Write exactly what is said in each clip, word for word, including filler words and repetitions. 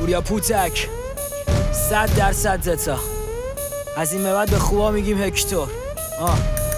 پوریا پوتک صد درصد زتا. از این به بعد به خوبا میگیم هکتور. آه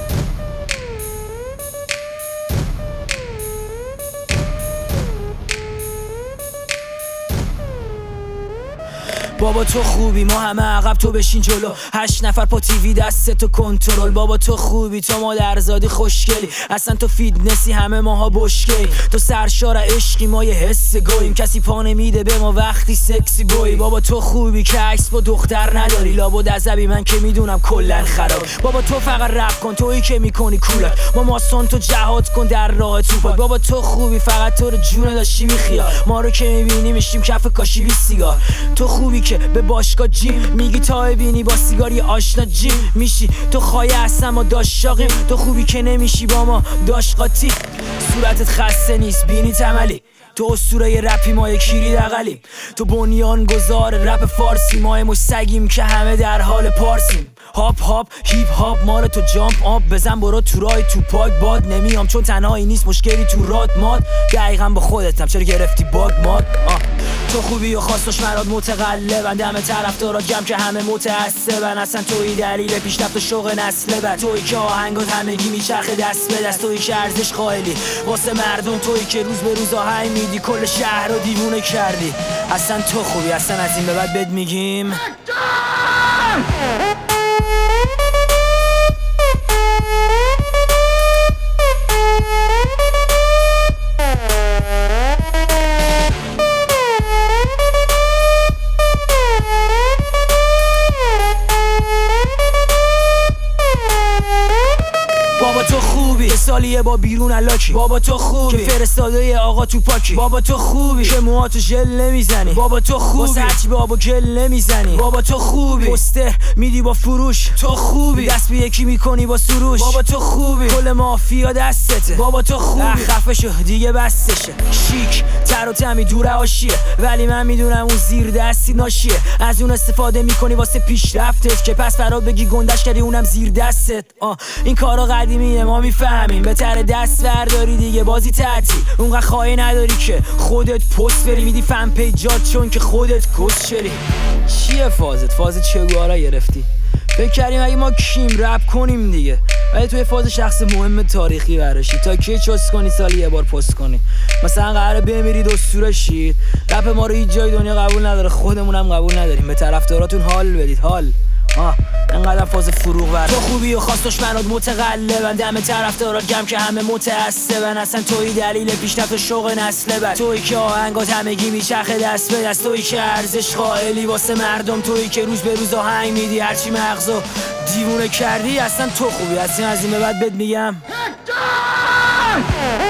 بابا تو خوبی، ما همه عقب تو بشین جلو. هشت نفر پا تیوی دست تو کنترل. بابا تو خوبی، تو مادرزادی خوشگلی. اصلا تو فیتنسی، همه ماها بشگی. تو سرشار عشقی، ما یه حس گوییم. کسی پا نمیده به ما وقتی سکسی بوی. بابا تو خوبی که عکس با دختر نداری. لابد عذبی، من که میدونم کلن خراب. بابا تو فقط رپ کن، تویی که میکنی کولک. ما ماسون تو جهاد کن در راه توپاک. بابا تو خوبی، فقط تو رو جونه داشتی میخیال. ما رو که میبینی میشیم کف کاشی بی سیگار. تو خوبی که به باشگاه جیم میگی تا ببینی با سیگاری آشنا جیم میشی. تو خواهی اصلا ما داشت شاقیم. تو خوبی که نمیشی با ما داشت قاطی. صورتت خسته نیست، بینی تملی. تو اسطوره رپی، ما یک کیری دقلی. تو بنیان گذار رپ فارسی، ما مش سگیم که همه در حال پارسیم. هاپ هاپ هیپ هاپ، مال تو جامپ آب بزن برو تو رای تو پاک. باد نمیام چون تنهایی نیست مشکلی تو راد ماد. دقیقا با خودتم چرا گرفتی باگ ماد. آه تو خوبی و خواستش مراد متقلبن. دم طرفدارات جمع که همه متعصبن. اصلا توی دلیل پیشرفت و شوق نسل بعد. تویی که آهنگات همگی میچرخه دست به دست. تویی که ارزش قائلی واسه مردم. تویی که روز به روز آهنگ میدی کل شهر رو دیوونه کردی. اصلا تو خوبی، اصلا از این به بعد بد میگیم بابا تو خوبی که سالیه با بیرون الاکی. بابا تو خوبی که فرستاده آقا تو پاکی. بابا تو خوبی که موهاتو ژل نمیزنی. بابا تو خوبی واسه هرچی به آب و گل نمیزنی. بابا تو خوبی پسته میدی با فروش. تو خوبی دست به یکی میکنی با سروش. بابا تو خوبی کل مافیا دستته. بابا تو خوبی خفه شو دیگه بسشه. شیک تر و تمی دور حاشیه، ولی من میدونم اون زیر دستی ناشیه. از اون استفاده میکنی واسه پیشرفتت که پس فرا بگی گندش کردی اونم زیر دستت. آه این کارا قدیمیه ما میفهمیم. بهتره دست برداری دیگه بازی تعطیل. اونقدر خواهی نداری که خودت پست بری. میدی فن پیجات چون که خودت کس شری. چیه فازت؟ فاز چگوارا گرفتی؟ فکر کردیم اگه ما کیم رپ کنیم دیگه، ولی توی فاز شخص مهم تاریخی براشی. تا کی چست کنی سالی یه بار پست کنی؟ مثلا قراره بمیرید اسطوره شید. رپ ما رو هیچ جای دنیا قبول نداره، خودمونم قبول نداریم. به طرفداراتون حال بدید. حال آه انقدر فاز فروغ ور. تو خوبی و خواست دشمنات متقلبن. دم طرفدارات جمع که همه متعصبن. اصلا توی دلیل پیشرفت و شوق نسل بعد. تویی که آهنگات همگی میچرخه دست به دست. تویی که ارزش قائلی واسه مردم. تویی که روز به روز آهنگ میدی هرچی مغزو دیوونه کردی. اصلا تو خوبی، اصلا از این به بعد بد میگم